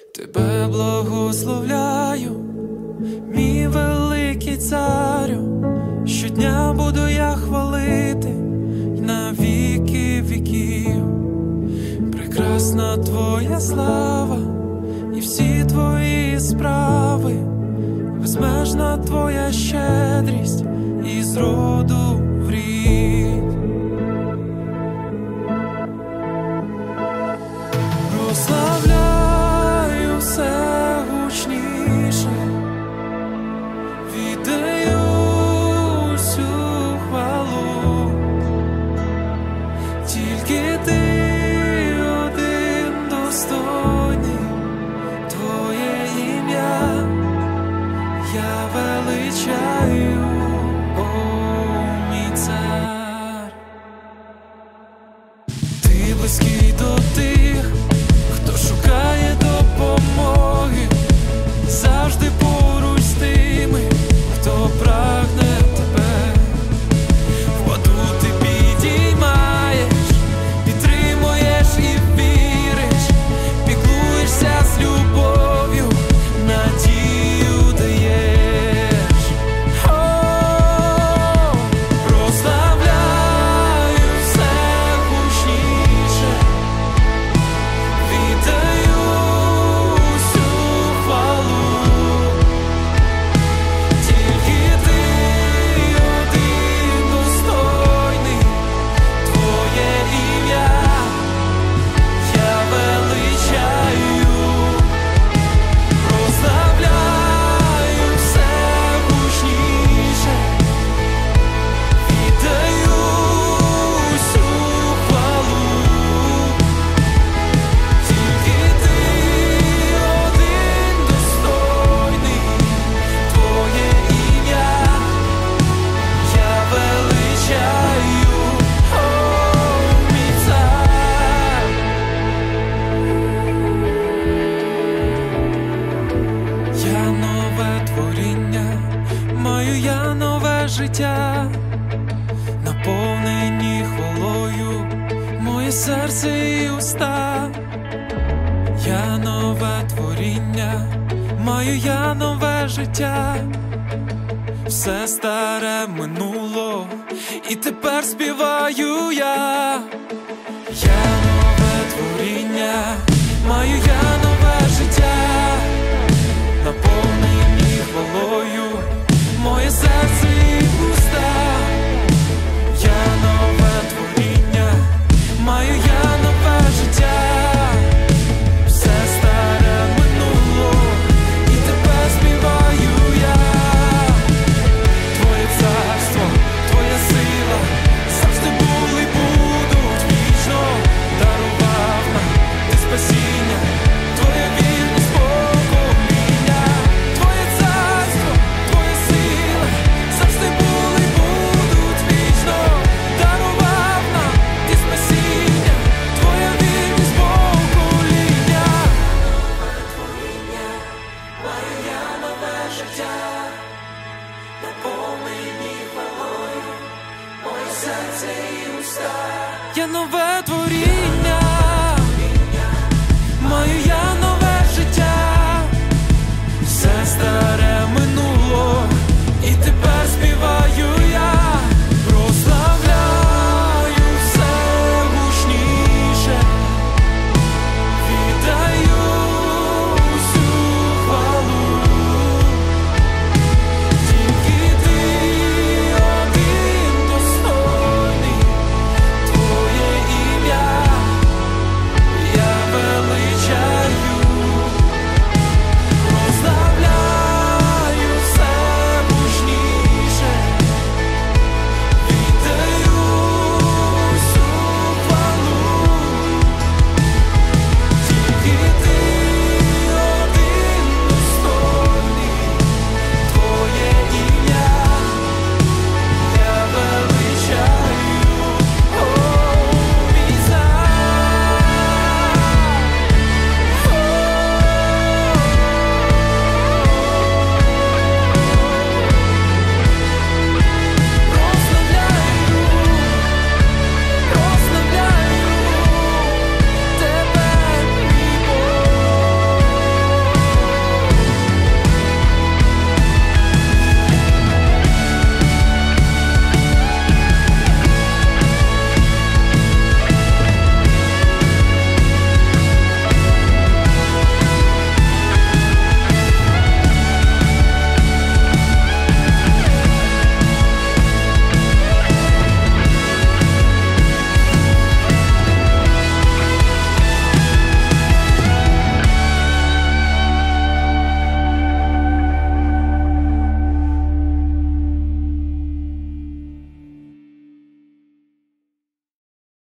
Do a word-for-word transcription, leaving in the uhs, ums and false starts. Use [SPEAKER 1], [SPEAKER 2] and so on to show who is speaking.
[SPEAKER 1] Тебе благословляю, мій великий царю, щодня буду я хвалити й на віки віків. Прекрасна твоя слава і всі твої справи, безмежна твоя щедрість із роду в рід. Прославляю все гучніше, віддаю всю хвалу, тільки ти один достойний, твоє ім'я я величаю, о мій цар. Ти близький до тих, хто шукає допомоги, завжди поруч з тими, хто прагне тебе. Впаду ти підіймаєш, підтримуєш і віриш, піклуєшся з любов'ю, надію даєш. О, прославляю все гучніше, віддаю всю хвалу, тільки ти один достойний, твоє ім'я я величаю. Прославляю все гучніше, віддаю всю хвалу, тільки ти один достойний, твоє ім'я я величаю, о мій цар. Я нове творіння, маю я нове життя, наповнені хвалою моє серце і уста. Я нове творіння, маю я нове життя, все старе минуло, і тепер співаю я. Я нове творіння,